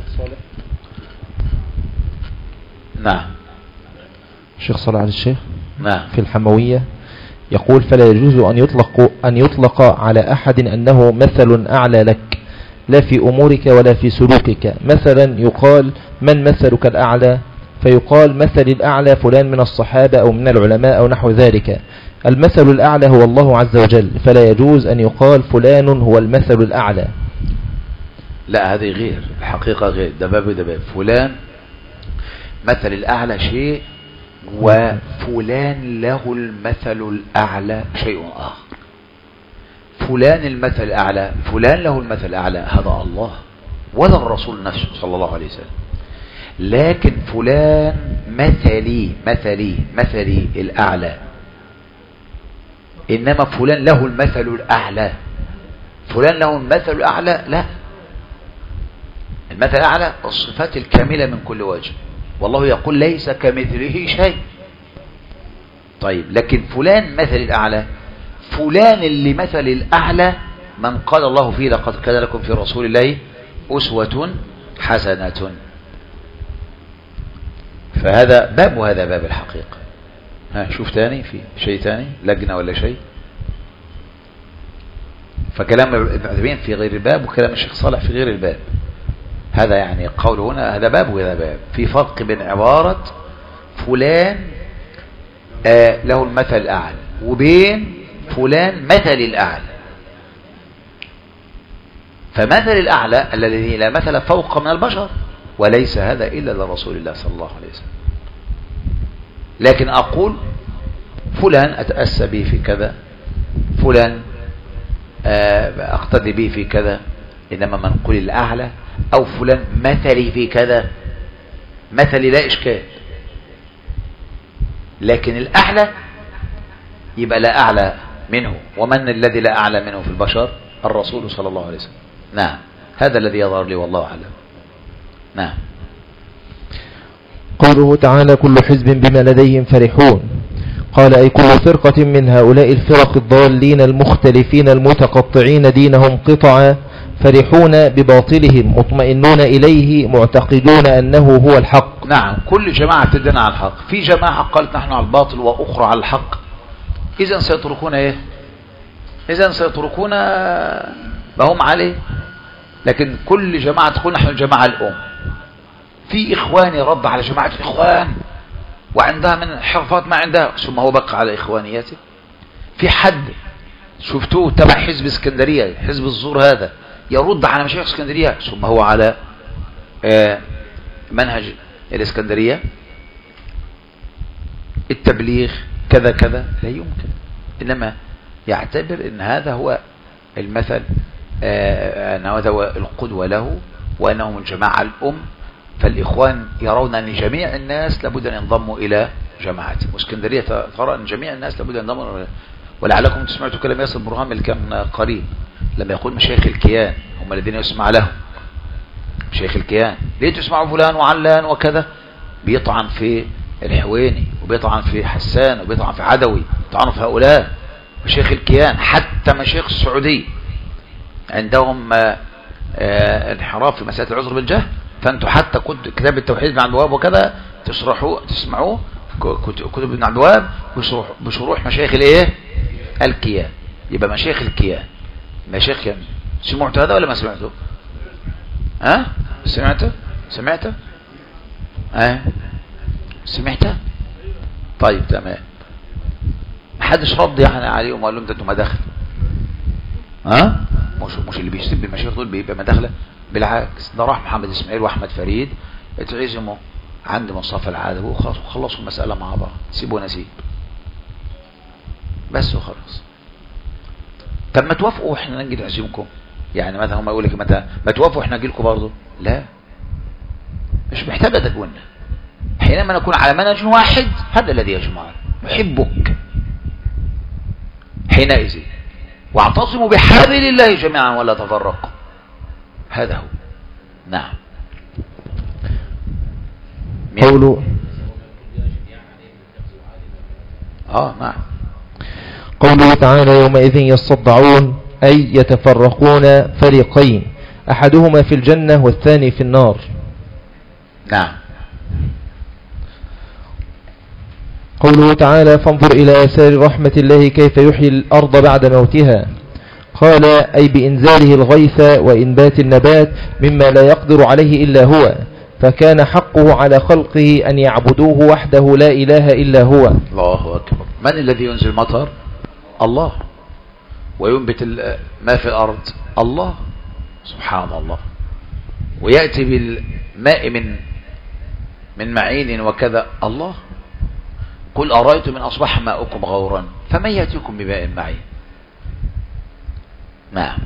S1: نعم.
S2: الشيخ صالح على الشيخ
S1: نعم.
S2: في الحموية يقول فلا يجوز أن يطلق على أحد أنه مثل أعلى لك، لا في أمورك ولا في سلوكك. مثلا يقال من مثلك الأعلى، فيقال مثل الأعلى فلان من الصحابة أو من العلماء أو نحو ذلك، المثل الأعلى هو الله عز وجل، فلا يجوز أن يقال فلان هو المثل الأعلى.
S1: لا، هذه غير الحقيقة، غير ده باب فلان مثل الأعلى شيء، وفلان له المثل الأعلى شيء آخر. فلان المثل الأعلى، فلان له المثل الأعلى، هذا الله ولا الرسول نفسه صلى الله عليه وسلم. لكن فلان مثلي الأعلى، إنما فلان له المثل الأعلى. فلان له المثل الأعلى، لا، المثل الأعلى الصفات الكاملة من كل وجه، والله يقول ليس كمثله شيء. طيب، لكن فلان مثل الأعلى، فلان اللي مثل الأعلى من قال الله فيه لقد كان لكم في رسول الله أسوة حسنة. فهذا باب، وهذا باب الحقيقة. شوف تاني في شيء تاني، لجنة ولا شيء. فكلام ابن عثيمين في غير الباب، وكلام الشيخ صالح في غير الباب. هذا يعني قول هنا هذا باب وهذا باب. في فرق بين عبارة فلان له المثل الأعلى وبين فلان مثل الأعلى. فمثل الأعلى الذي لا مثل فوق من البشر، وليس هذا إلا لرسول الله صلى الله عليه وسلم. لكن أقول فلان أتأسى به في كذا، فلان أقتدي به في كذا، إنما من قل الأعلى أو فلان مثلي في كذا، مثلي لا إشكال. لكن الأعلى يبقى لا أعلى منه. ومن الذي لا أعلى منه في البشر؟ الرسول صلى الله عليه وسلم. نعم، هذا الذي يظهر لي والله أعلم. نعم.
S2: قوله تعالى كل حزب بما لديهم فرحون، قال أي كل فرقة من هؤلاء الفرق الضالين المختلفين المتقطعين دينهم قطعا، فرحون بباطلهم مطمئنون إليه معتقدون أنه هو الحق.
S1: نعم، كل جماعة تدين على الحق. في جماعة قالت نحن على الباطل وأخرى على الحق، إذن سيتركون إيه؟ إذن سيتركون ما هم عليه. لكن كل جماعة تقول نحن الجماعة الأم. في إخوان يرد على جماعة الإخوان وعندها من الحرفات ما عندها، ثم هو بقى على إخوانيته. في حد شفتوه تبع حزب اسكندرية، حزب الزور هذا، يرد على مشايخ اسكندرية ثم هو على منهج الاسكندرية، التبليغ كذا كذا، لا يمكن. إنما يعتبر أن هذا هو المثل، أن هذا هو القدوة له، وأنهم الجماعة الأم. فالإخوان يرون أن جميع الناس لابد أن ينضموا إلى جماعتهم، واسكندرية ترى أن جميع الناس لابد أن ينضموا. ولعلكم سمعتوا كلام ياسر برهام اللي كان قريب لما يقول مشايخ الكيان هم الذين يسمع لهم. مشايخ الكيان ليه تسمعوا فلان وعلان وكذا؟ بيطعن في الحويني وبيطعن في حسان وبيطعن في عدوي، يطعنوا في هؤلاء مشايخ الكيان. حتى مشايخ السعودية عندهم انحراف في مسألة العذر بالجهل، فانتوا حتى كتاب التوحيد بن عبد الوهاب وكذا تسمعوه كتب ابن عبد الوهاب بشروح مشايخ الايه؟ الكيان. يبقى مشايخ الكيان مشايخ كم؟ سمعت هذا ولا ما سمعته؟ سمعته؟ سمعته؟ طيب تمام. محدش رد يعني عليهم وقال لهم ده انتوا مداخل. مش اللي بيسب المشايخ دول بيبقى مداخله، بالعكس. ده راح محمد اسماعيل واحمد فريد اتعزموا عند مصطفى العدوي وخلصوا المسألة مع بعض، سيب ونسيب بس وخلاص. طب ما توافقوا احنا نجي نعزمكم، يعني مثلا هم يقول لك متى ما توافقوا احنا نجي لكم برضه؟ لا، مش محتاجه تكوننا. حينما نكون على منهج واحد هذا الذي يجمعنا، نحبك حينئذ، واعتصموا بحبل الله جميعا ولا تفرقوا. هذا هو. نعم.
S2: قوله
S1: نعم.
S2: قوله تعالى يومئذ يصدعون أي يتفرقون فريقين، أحدهما في الجنة والثاني في النار.
S1: نعم.
S2: قوله تعالى فانظر إلى آثار رحمة الله كيف يحيي الأرض بعد موتها، قال أي بإنزاله الغيث وإنبات النبات مما لا يقدر عليه إلا هو، فكان حقه على خلقه أن يعبدوه وحده لا إله إلا هو.
S1: الله أكبر. من الذي ينزل المطر؟ الله. وينبت ما في الأرض؟ الله سبحان الله. ويأتي بالماء من معين وكذا؟ الله. قل أرأيتم من أصبح ماؤكم غورا فمن يأتيكم بماء معين؟ نعم.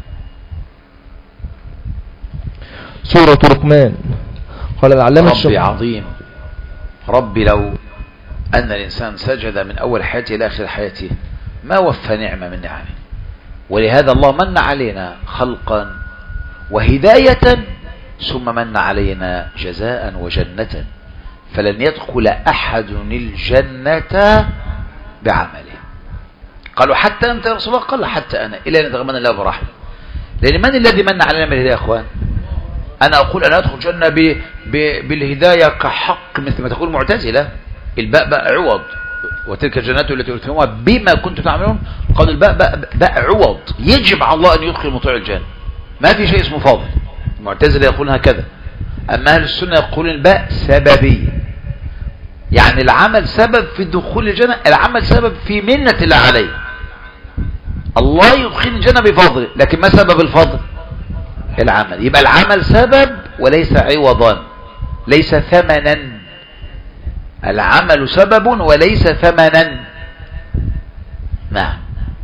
S2: سورة لقمان. قال العلامة
S1: ربي عظيم. ربي لو أن الإنسان سجد من أول حياته إلى آخر حياته ما وفى نعمة من نعمه. ولهذا الله من علينا خلقا وهداية ثم من علينا جزاء وجنة. فلن يدخل أحد الجنة بعمله. قالوا حتى أنت يا رسول الله؟ قال حتى أنا إلا أن يتغمدني الله برحمة. لأن من الذي من علينا من الهداية يا أخوان؟ أنا أقول أنا أدخل الجنة بالهداية كحق مثل ما تقول المعتزلة. الباء بقى عوض وتلك الجنات التي أورثتموها بما كنتم تعملون. قالوا الباء بقى عوض يجب على الله أن يدخل المطيع الجنة. ما في شيء اسمه فاضل. المعتزلة يقولون هكذا. أما أهل السنة يقولون الباء سببية، يعني العمل سبب في دخول الجنة، العمل سبب في منة الله عليه. الله يدخل الجنة بفضله، لكن ما سبب الفضل؟ العمل. يبقى العمل سبب وليس عوضا، ليس ثمنا. العمل سبب وليس ثمنا. نعم.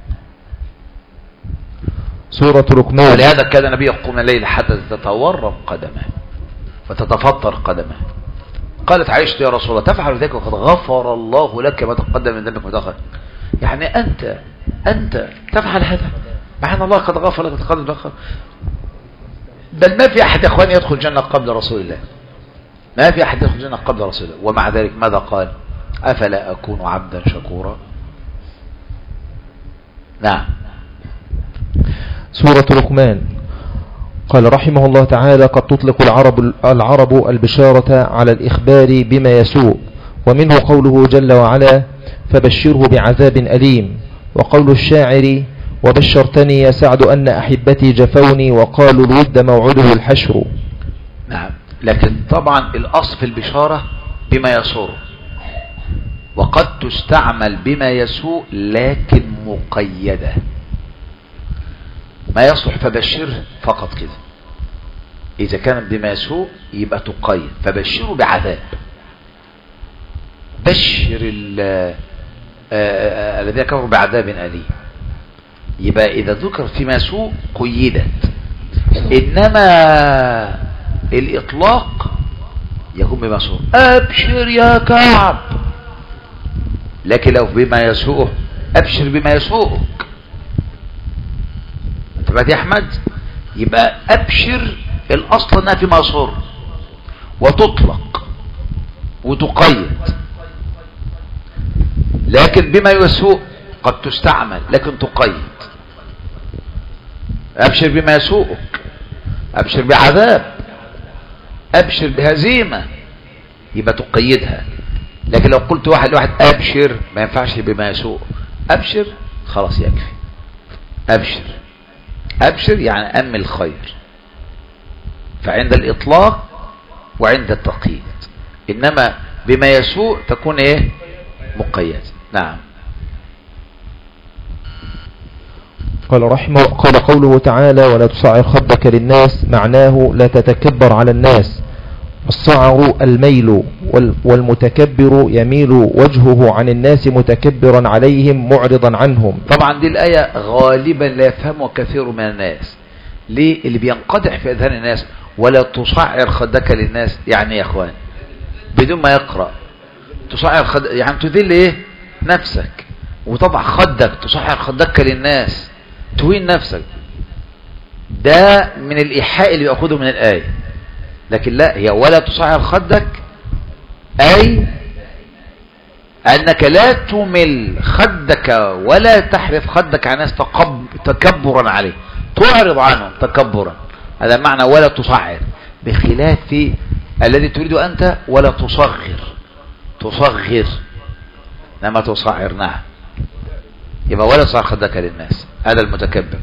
S2: سورة لقمان.
S1: ولهذا كان النبي يقوم الليل حتى تتورم قدمه وتتفطر قدمه. قالت عائشة يا رسول الله تفعل ذلك وقد غفر الله لك ما تقدم من ذنبك وتأخر؟ يعني أنت تفعل هذا مع أن الله قد غفر لك تقدم وتأخر. بل ما في أحد أخواني يدخل الجنة قبل رسول الله. ما في أحد يدخل الجنة قبل رسول الله. ومع ذلك ماذا قال؟ أفلا أكون عبدا شكورا. نعم.
S2: سورة لقمان. قال رحمه الله تعالى قد تطلق العرب البشارة على الإخبار بما يسوء، ومنه قوله جل وعلا فبشره بعذاب أليم، وقول الشاعر وبشرتني يا سعد أن أحبتي جفوني وقالوا الود موعده الحشر.
S1: نعم. لكن طبعا الأصل في البشارة بما يسر، وقد تستعمل بما يسوء لكن مقيدة. ما يصلح فبشره فقط كده. إذا كان بما يسوء يبقى تقيد فبشره بعذاب. بشر الذين كفروا بعذاب أليم. يبقى إذا ذكر فيما يسوء قيدت. إنما الإطلاق يكون بما يسوء أبشر يا كعب. لكن لو بما يسوء أبشر بما يسوءك. انت يا أحمد. يبقى أبشر الأصل أنها فيما يسر وتطلق وتقيد. لكن بما يسوء قد تستعمل لكن تقيد. أبشر بما يسوءك، أبشر بعذاب، أبشر بهزيمة، يبقى تقيدها. لكن لو قلت واحد أبشر ما ينفعش بما يسوء. أبشر خلاص يكفي. أبشر يعني أمل الخير. فعند الإطلاق وعند التقييد. إنما بما يسوء تكون إيه؟ مقيد. نعم.
S2: قال قوله تعالى ولا تصعر خدك للناس، معناه لا تتكبر على الناس. الصعر الميل، والمتكبر يميل وجهه عن الناس متكبرا عليهم معرضا عنهم.
S1: طبعا دي الآية غالبا لا يفهمها كثير من الناس. ليه؟ اللي بينقدح في أذهان الناس ولا تصعر خدك للناس يعني يا اخوان بدون ما يقرأ تصعر يعني تذل ايه نفسك وتضع خدك، تصعر خدك للناس، توين نفسك. ده من الإيحاء اللي يأخذه من الآية. لكن لا، هي ولا تصعر خدك أي أنك لا تمل خدك ولا تحرف خدك عن الناس تكبرا عليه، تعرض عنهم تكبرا. هذا معنى ولا تصعر، بخلاف الذي تريد أنت ولا تصغر لما تصعر. نعم. يبقى ولا تصعر خدك للناس، هذا المتكبر.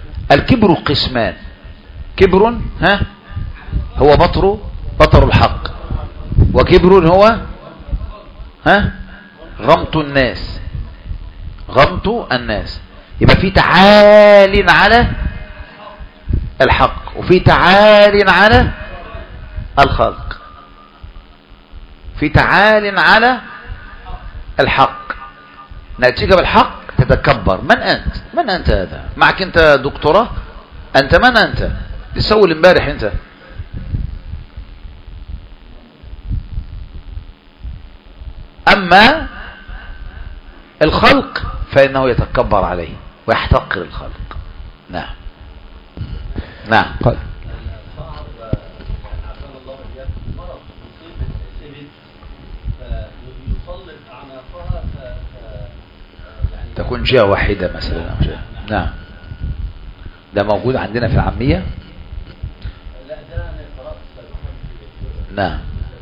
S1: الكبر قسمان. كبر هو بطر الحق، وكبر هو غمط الناس، غمط الناس. يبقى في تعال على الحق وفي تعال على الخلق. في تعال على الحق، نأتيك بالحق تتكبر. من أنت؟ من أنت هذا؟ معك أنت دكتوراه؟ أنت من أنت؟ تسوي امبارح أنت. أما الخلق فإنه يتكبر عليه ويحتقر الخلق. نعم نعم. قال تكون جهة واحدة مثلا. نعم، ده موجود عندنا في العامية. نعم،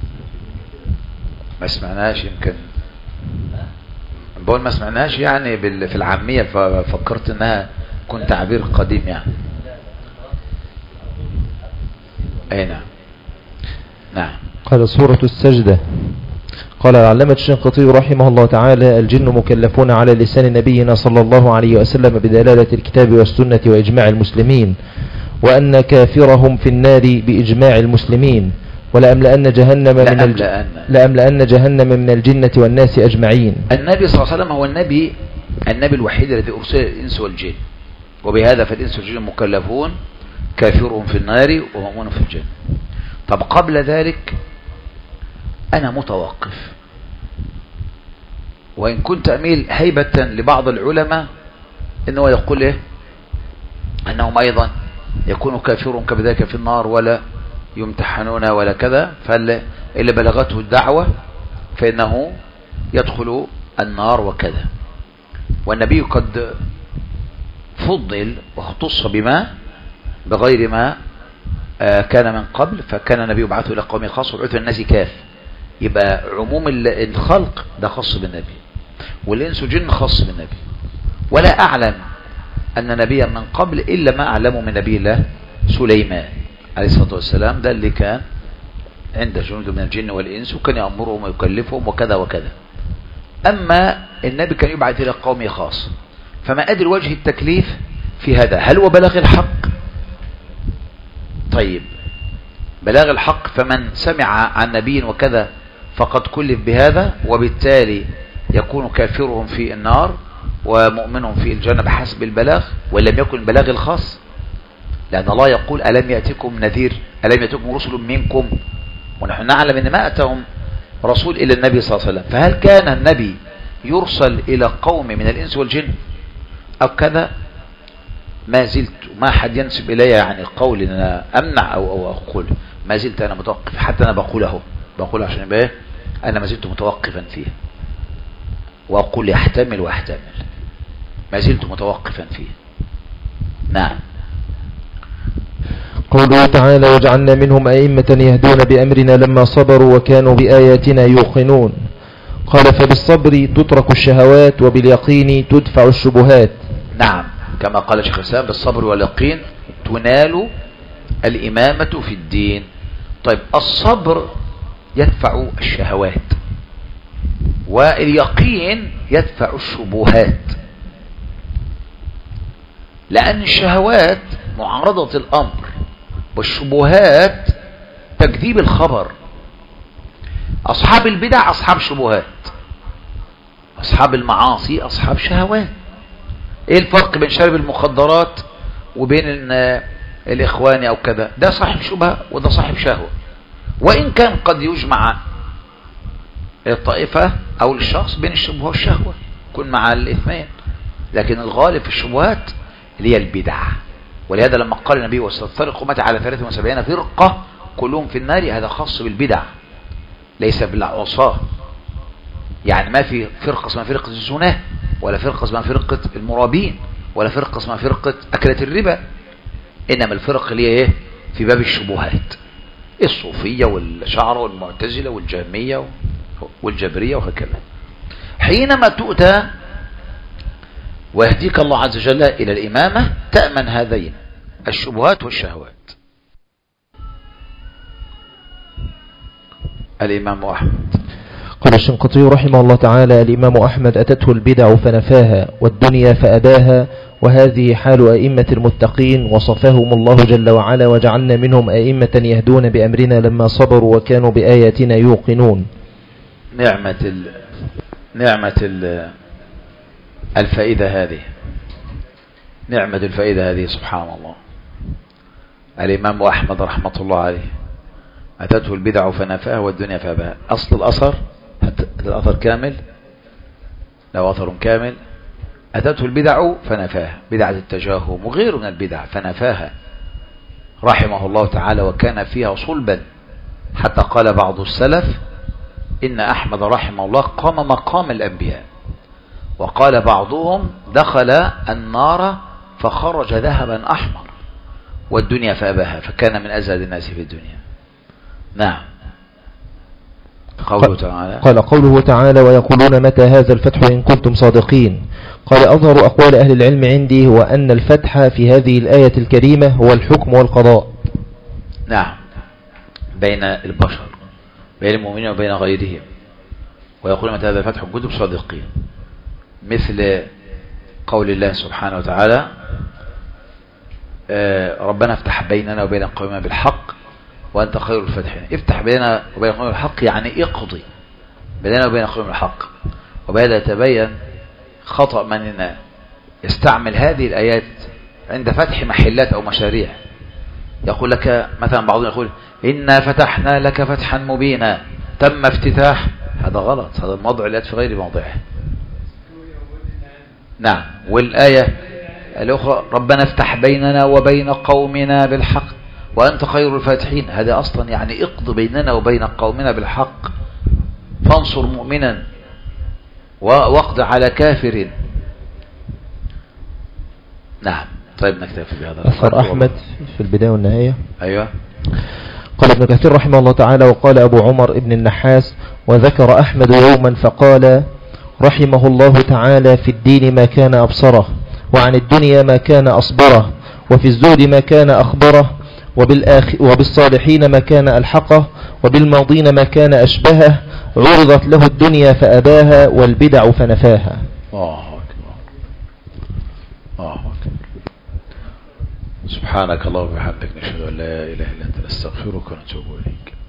S1: ما سمعناش، يمكن بقول ما سمعناش يعني في العامية، ففكرت انها كنت تعبير قديم يعني. اي نعم نعم.
S2: قال سورة السجدة. قال العلامة الشنقيطي رحمه الله تعالى: الجن مكلفون على لسان نبينا صلى الله عليه وسلم بدلالة الكتاب والسنة وإجماع المسلمين، وأن كافرهم في النار بإجماع المسلمين، ولأملأن جهنم من الجنة والناس أجمعين.
S1: النبي صلى الله عليه وسلم هو النبي الوحيد الذي أرسل الإنس والجن، وبهذا فالإنس والجن مكلفون، كافرهم في النار ومؤمنون في الجنة. طب قبل ذلك أنا متوقف، وإن كنت أميل هيبة لبعض العلماء إنه يقول إيه أنهم أيضا يكون كافرهم كذلك في النار ولا يمتحنون ولا كذا، فاللي بلغته الدعوة فإنه يدخل النار وكذا. والنبي قد فضل واختص بما بغير ما كان من قبل، فكان النبي يبعث إلى قوم خاص وبعث الناس كاف. يبقى عموم الخلق ده خاص بالنبي، والإنس والجن خاص بالنبي. ولا أعلم أن نبيا من قبل إلا ما أعلمه من نبي الله سليمان عليه الصلاة والسلام، ده اللي كان عند جنود من الجن والإنس وكان يأمرهم ويكلفهم وكذا وكذا. أما النبي كان يبعث إلى قوم خاص، فما أدري وجه التكليف في هذا. هل هو بلاغ الحق؟ طيب بلاغ الحق، فمن سمع عن نبي وكذا فقد كلف بهذا، وبالتالي يكون كافرهم في النار ومؤمنهم في الجنة بحسب البلاغ، ولم يكن البلاغ الخاص. لأن الله يقول: ألم يأتكم نذير، ألم يأتكم رسل منكم، ونحن نعلم أن ما أتهم رسول إلى النبي صلى الله عليه وسلم. فهل كان النبي يرسل إلى قوم من الإنس والجن أو كذا؟ ما زلت، ما حد ينسب إلي يعني قول إن أنا أمنع أو أقول، ما زلت أنا متوقف. حتى أنا بقول عشان يبقى أنا ما زلت متوقفا فيه، وأقول يحتمل ويحتمل، ما زلت متوقفا فيه. نعم.
S2: قوله تعالى: وجعلنا منهم أئمة يهدون بأمرنا لما صبروا وكانوا بآياتنا يوقنون. قال: فبالصبر تترك الشهوات وباليقين تدفع الشبهات.
S1: نعم، كما قال شيخ الإسلام: بالصبر واليقين تنال الإمامة في الدين. طيب الصبر يدفع الشهوات، واليقين يدفع الشبهات، لأن الشهوات معارضة الأمر، والشبهات تكذيب الخبر. أصحاب البدع أصحاب شبهات، أصحاب المعاصي أصحاب شهوات. إيه الفرق بين شارب المخدرات وبين الإخوان أو كذا؟ ده صاحب شبهة وده صاحب شهوة، وإن كان قد يجمع الطائفة أو الشخص بين الشبهة والشهوة، يكون مع الاثنين، لكن الغالب في الشبهات اللي هي البدع. ولهذا لما قال النبي: وستفترق أمتي على 73 فرقة كلهم في النار، هذا خاص بالبدع ليس بالعصاة. يعني ما في فرقة اسمها فرقة الزنا، ولا فرقة اسمها فرقة المرابين، ولا فرقة اسمها فرقة أكلة الربا، إنما الفرق اللي هي في باب الشبهات: الصوفية والشعر والمعتزلة والجهمية والجبرية وهكذا. حينما تؤتى ويهديك الله عز وجل إلى الإمامة تأمن هذين الشبهات والشهوات. الإمام أحمد.
S2: قال الشنقيطي رحمه الله تعالى: الإمام أحمد أتته البدع فنفاها والدنيا فأباها، وهذه حال أئمة المتقين وصفهم الله جل وعلا وجعلنا منهم أئمة يهدون بأمرنا لما صبروا وكانوا بآياتنا يوقنون.
S1: نعمة الفائدة هذه، نعمة الفائدة هذه سبحان الله. الإمام أحمد رحمة الله عليه أتته البدع فنفاها والدنيا فأباها. أصل الأثر كامل، لو أثر كامل: أتته البدع فنفاها، بدعة التجاهم وغيره من البدع فنفاها رحمه الله تعالى، وكان فيها صلبا، حتى قال بعض السلف إن أحمد رحمه الله قام مقام الأنبياء، وقال بعضهم دخل النار فخرج ذهبا أحمر والدنيا فأباها، فكان من أزهد الناس في الدنيا. نعم. قوله تعالى:
S2: قال قوله تعالى: ويقولون متى هذا الفتح إن كنتم صادقين. قال أظهر أقوال أهل العلم عندي هو أن الفتح في هذه الآية الكريمة هو الحكم والقضاء.
S1: نعم، بين البشر، بين المؤمنين وبين غيرهم. ويقولون متى هذا الفتح إن كنتم صادقين، مثل قول الله سبحانه وتعالى: ربنا افتح بيننا وبين قومنا بالحق وأنت خير الفاتحين. افتح بيننا وبين قومنا بالحق يعني اقضي بيننا وبين قومنا بالحق. وبهذا يتبين خطأ من يستعمل هذه الآيات عند فتح محلات أو مشاريع. يقول لك مثلا، بعضهم يقول: إنا فتحنا لك فتحا مبينا، تم افتتاح. هذا غلط، هذا موضع الآيات في غير موضعه. نعم. والآية الأخرى: ربنا افتح بيننا وبين قومنا بالحق وأنت خير الفاتحين. هذا أصلا يعني اقض بيننا وبين قومنا بالحق، فانصر مؤمنا واقض على كافر. نعم. طيب نكتفي بهذا.
S2: أثر أحمد في البداية والنهاية.
S1: أيوة.
S2: قال ابن كثير رحمه الله تعالى: وقال أبو عمر ابن النحاس: وذكر أحمد يوما فقال رحمه الله تعالى: في الدين ما كان أبصره، وعن الدنيا ما كان أصبره، وفي الزهد ما كان أخبره، وبالصالحين ما كان ألحقه، وبالماضين ما كان أشبهه، عرضت له الدنيا فأباها والبدع فنفاها.
S1: الله أكبر، الله أكبر. سبحانك اللهم وبحمدك، نشهد أن لا إله إلا أنت، نستغفرك ونتوب إليك.